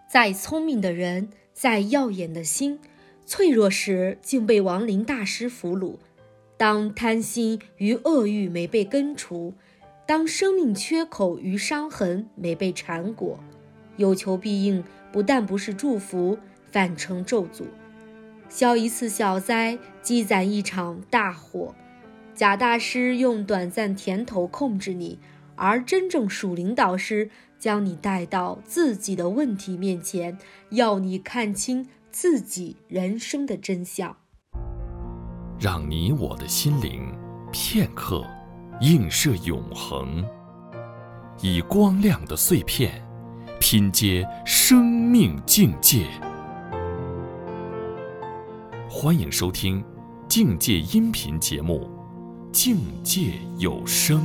再聪明的人，再耀眼的心，脆弱时竟被亡灵大师俘虏。当贪心与恶欲没被根除，当生命缺口与伤痕没被缠裹，有求必应不但不是祝福，反成咒诅。消一次小灾，积攒一场大祸。假大师用短暂甜头控制你，而真正属灵导师将你带到自己的问题面前，要你看清自己人生的真相。 让你我的心灵片刻映射永恒，以光亮的碎片拼接生命境界。欢迎收听境界音频节目《境界有声》。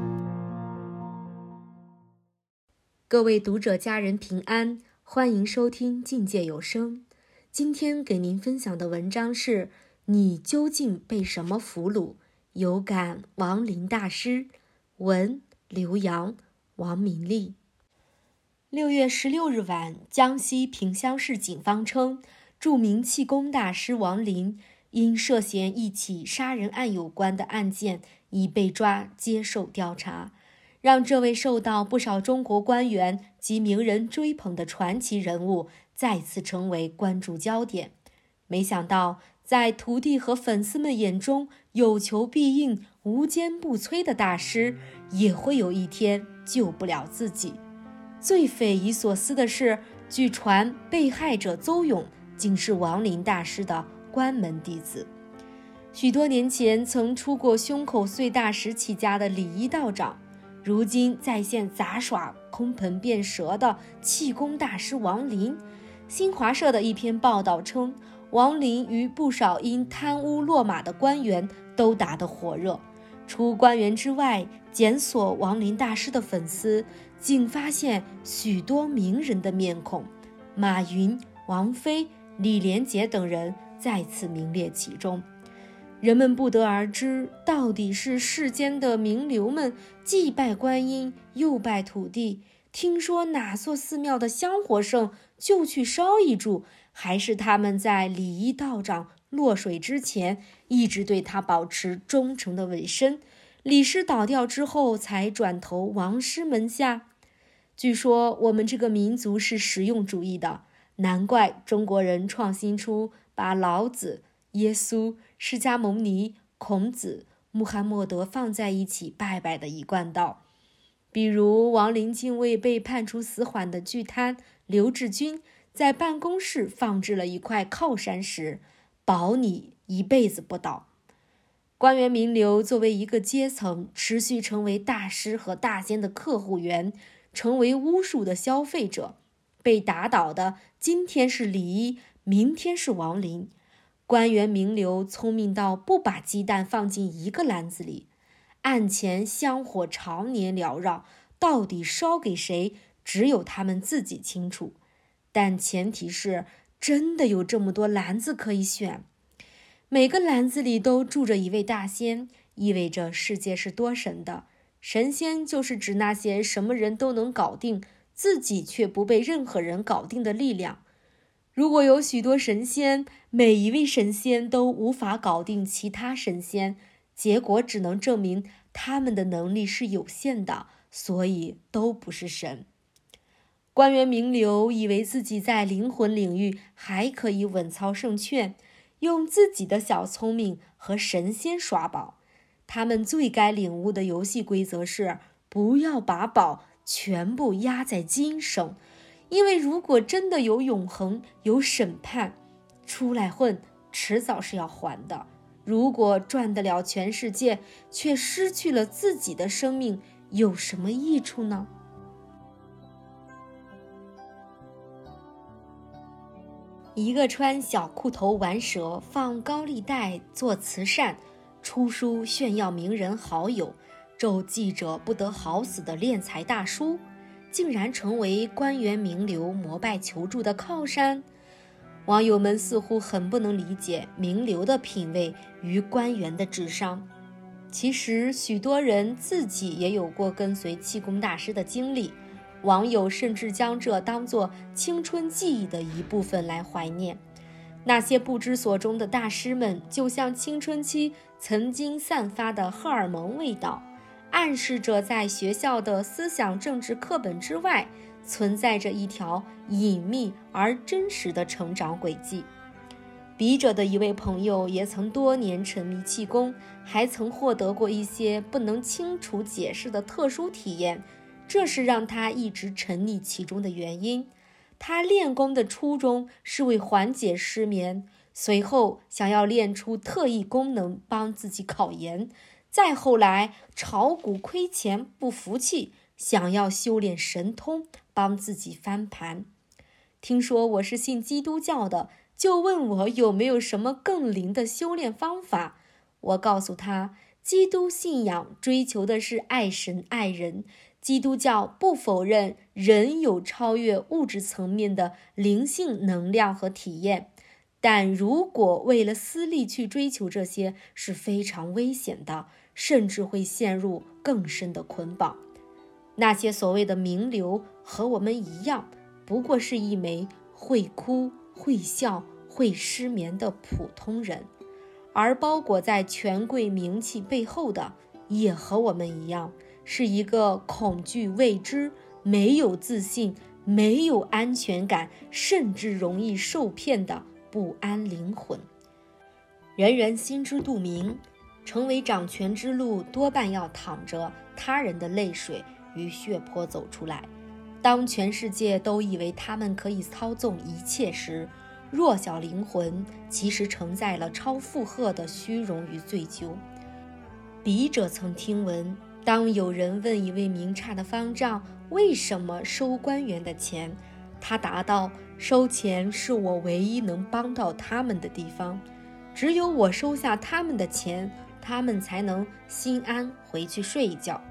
各位读者家人平安，欢迎收听境界有声。今天给您分享的文章是你究竟被什么俘虏？有感亡灵大师，文刘洋、王敏丽。6月16日晚，江西萍乡市警方称，著名气功大师王林因涉嫌一起杀人案有关的案件已被抓接受调查，让这位受到不少中国官员及名人追捧的传奇人物再次成为关注焦点。没想到在徒弟和粉丝们眼中有求必应、无坚不摧的大师，也会有一天救不了自己。最匪夷所思的是，据传被害者邹勇竟是亡灵大师的关门弟子。许多年前曾出过胸口碎大石起家的礼仪道长，如今在线杂耍空盆变蛇的气功大师王林。新华社的一篇报道称，王林与不少因贪污落马的官员都打得火热。除官员之外，检索王林大师的粉丝竟发现许多名人的面孔，马云、王菲、李连杰等人再次名列其中。人们不得而知，到底是世间的名流们既拜观音又拜土地，听说哪座寺庙的香火盛就去烧一炷，还是他们在礼仪道长落水之前一直对他保持忠诚的委身，李师倒掉之后才转投王师门下？据说我们这个民族是实用主义的，难怪中国人创新出把老子、耶稣、释迦牟尼、孔子、穆罕默德放在一起拜拜的一贯道。比如王林竟为被判处死缓的巨贪刘志军在办公室放置了一块靠山石，保你一辈子不倒。官员名流作为一个阶层，持续成为大师和大仙的客户源，成为巫术的消费者。被打倒的今天是李一，明天是王林。官员名流聪明到不把鸡蛋放进一个篮子里，案前香火常年缭绕，到底烧给谁，只有他们自己清楚。但前提是真的有这么多篮子可以选，每个篮子里都住着一位大仙，意味着世界是多神的。神仙就是指那些什么人都能搞定，自己却不被任何人搞定的力量。如果有许多神仙，每一位神仙都无法搞定其他神仙，结果只能证明他们的能力是有限的，所以都不是神。官员名流以为自己在灵魂领域还可以稳操胜券，用自己的小聪明和神仙耍宝。他们最该领悟的游戏规则是，不要把宝全部压在今生，因为如果真的有永恒，有审判，出来混迟早是要还的。如果赚得了全世界，却失去了自己的生命，有什么益处呢？一个穿小裤头玩蛇，放高利贷做慈善，出书炫耀名人好友，咒记者不得好死的敛财大叔，竟然成为官员名流膜拜求助的靠山。网友们似乎很不能理解名流的品味与官员的智商。其实许多人自己也有过跟随气功大师的经历。 网友甚至将这当作青春记忆的一部分来怀念。那些不知所终的大师们，就像青春期曾经散发的荷尔蒙味道，暗示着在学校的思想政治课本之外，存在着一条隐秘而真实的成长轨迹。笔者的一位朋友也曾多年沉迷气功，还曾获得过一些不能清楚解释的特殊体验，这是让他一直沉溺其中的原因。他练功的初衷是为缓解失眠，随后想要练出特异功能帮自己考研，再后来炒股亏钱不服气，想要修炼神通帮自己翻盘。听说我是信基督教的，就问我有没有什么更灵的修炼方法。我告诉他，基督信仰追求的是爱神爱人，基督教不否认人有超越物质层面的灵性能量和体验，但如果为了私利去追求这些，是非常危险的，甚至会陷入更深的捆绑。那些所谓的名流和我们一样，不过是一枚会哭、会笑、会失眠的普通人，而包裹在权贵名气背后的，也和我们一样，是一个恐惧未知、没有自信、没有安全感，甚至容易受骗的不安灵魂。人人心知肚明，成为掌权之路多半要淌着他人的泪水与血泊走出来。当全世界都以为他们可以操纵一切时，弱小灵魂其实承载了超负荷的虚荣与醉酒。笔者曾听闻，当有人问一位名差的方丈为什么收官员的钱，他答道：收钱是我唯一能帮到他们的地方，只有我收下他们的钱，他们才能心安回去睡一觉。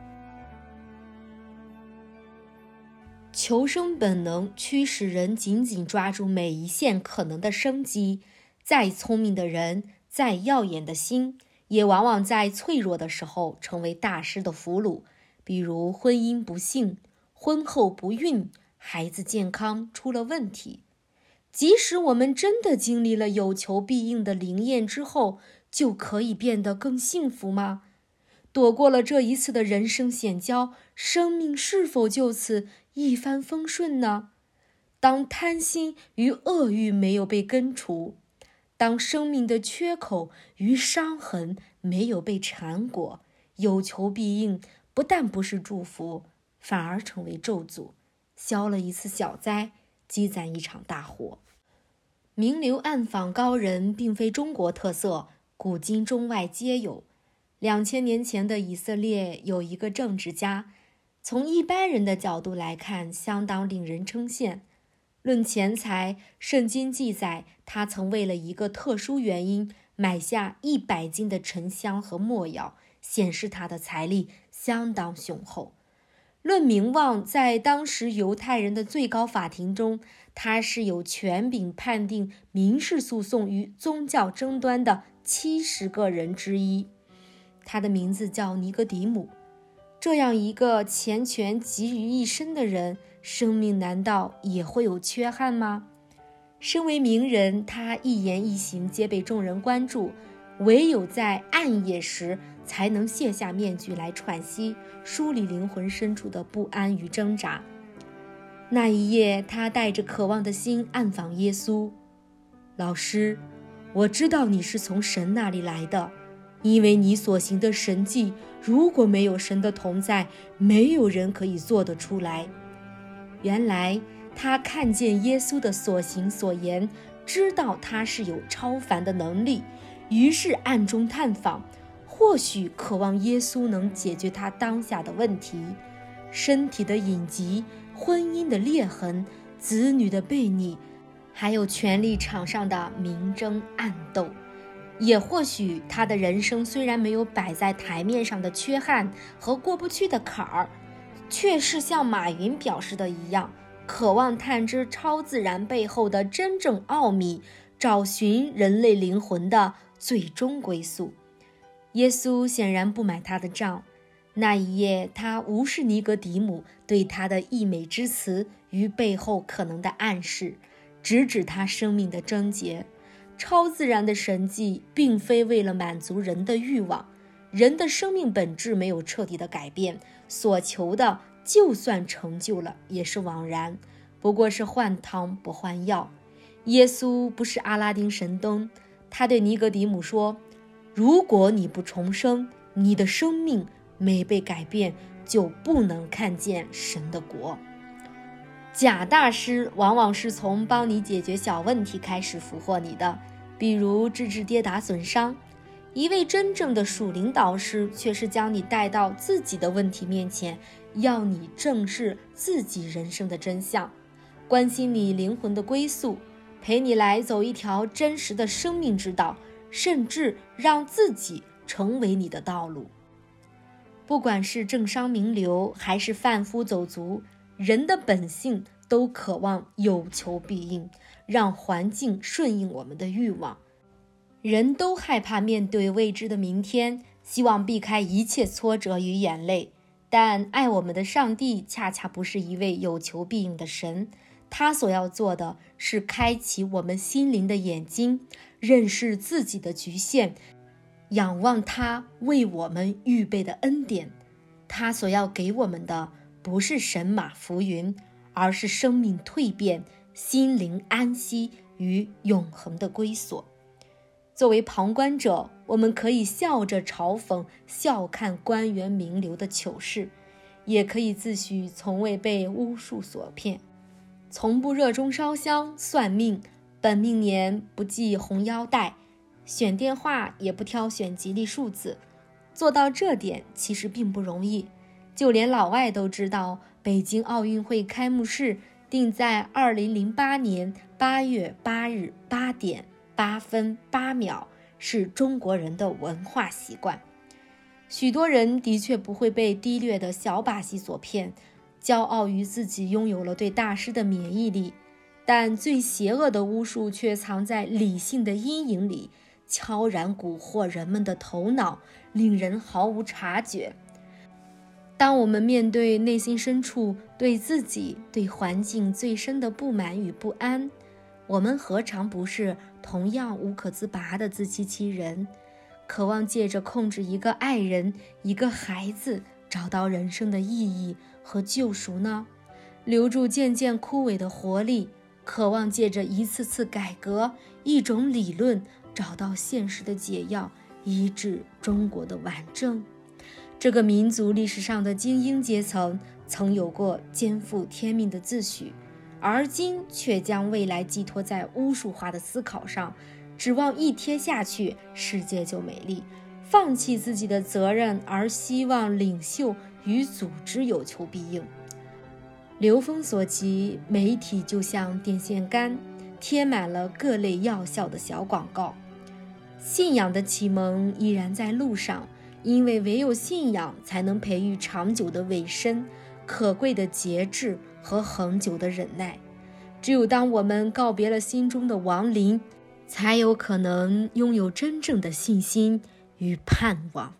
求生本能驱使人紧紧抓住每一线可能的生机，再聪明的人，再耀眼的心，也往往在脆弱的时候成为大师的俘虏。比如婚姻不幸、婚后不孕、孩子健康出了问题。即使我们真的经历了有求必应的灵验之后，就可以变得更幸福吗？躲过了这一次的人生险礁，生命是否就此一帆风顺呢？当贪心与恶欲没有被根除，当生命的缺口与伤痕没有被缠裹，有求必应不但不是祝福，反而成为咒诅，消了一次小灾，积攒一场大祸。名流暗访高人并非中国特色，古今中外皆有。2000年前的以色列有一个政治家，从一般人的角度来看，相当令人称羡。论钱财，圣经记载他曾为了一个特殊原因买下100斤的沉香和没药，显示他的财力相当雄厚。论名望，在当时犹太人的最高法庭中，他是有权柄判定民事诉讼与宗教争端的70个人之一。他的名字叫尼哥底母。这样一个钱权集于一身的人，生命难道也会有缺憾吗？身为名人，他一言一行皆被众人关注，唯有在暗夜时才能卸下面具来喘息，梳理灵魂深处的不安与挣扎。那一夜，他带着渴望的心暗访耶稣。老师，我知道你是从神那里来的，因为你所行的神迹，如果没有神的同在，没有人可以做得出来。原来他看见耶稣的所行所言，知道他是有超凡的能力，于是暗中探访，或许渴望耶稣能解决他当下的问题，身体的隐疾、婚姻的裂痕、子女的悖逆，还有权力场上的明争暗斗。也或许他的人生虽然没有摆在台面上的缺憾和过不去的坎儿，却是像马云表示的一样，渴望探知超自然背后的真正奥秘，找寻人类灵魂的最终归宿。耶稣显然不买他的账， 那一夜，他无视尼格底母对他的溢美之词与背后可能的暗示，直指他生命的症结。超自然的神迹并非为了满足人的欲望，人的生命本质没有彻底的改变，所求的就算成就了也是枉然，不过是换汤不换药。耶稣不是阿拉丁神灯，他对尼格底母说，如果你不重生，你的生命没被改变，就不能看见神的国。假大师往往是从帮你解决小问题开始俘获你的，比如治治跌打损伤。一位真正的属灵导师却是将你带到自己的问题面前，要你正视自己人生的真相，关心你灵魂的归宿，陪你来走一条真实的生命之道，甚至让自己成为你的道路。不管是政商名流还是贩夫走卒，人的本性都渴望有求必应，让环境顺应我们的欲望。人都害怕面对未知的明天，希望避开一切挫折与眼泪，但爱我们的上帝恰恰不是一位有求必应的神，他所要做的是开启我们心灵的眼睛，认识自己的局限，仰望他为我们预备的恩典。他所要给我们的不是神马浮云，而是生命蜕变、心灵安息与永恒的归所。作为旁观者，我们可以笑着嘲讽、笑看官员名流的糗事，也可以自诩从未被巫术所骗，从不热衷烧香算命，本命年不系红腰带，选电话也不挑选吉利数字。做到这点其实并不容易，就连老外都知道，北京奥运会开幕式定在2008年8月8日8点8分8秒，是中国人的文化习惯。许多人的确不会被低劣的小把戏所骗，骄傲于自己拥有了对大师的免疫力，但最邪恶的巫术却藏在理性的阴影里，悄然蛊惑人们的头脑，令人毫无察觉。当我们面对内心深处对自己、对环境最深的不满与不安，我们何尝不是同样无可自拔的自欺欺人，渴望借着控制一个爱人、一个孩子，找到人生的意义和救赎呢？留住渐渐枯萎的活力，渴望借着一次次改革、一种理论，找到现实的解药，医治中国的顽症。这个民族历史上的精英阶层曾有过肩负天命的自诩，而今却将未来寄托在巫术化的思考上，指望一贴下去世界就美丽，放弃自己的责任，而希望领袖与组织有求必应。流风所及，媒体就像电线杆，贴满了各类药效的小广告。信仰的启蒙依然在路上，因为唯有信仰才能培育长久的委身、可贵的节制和恒久的忍耐。只有当我们告别了心中的亡灵，才有可能拥有真正的信心与盼望。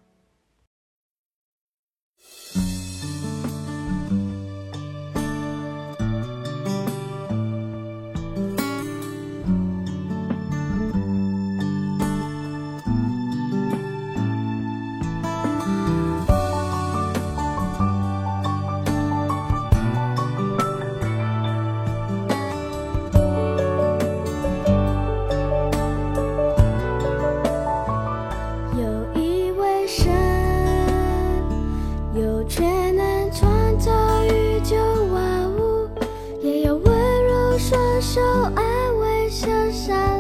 手安慰小小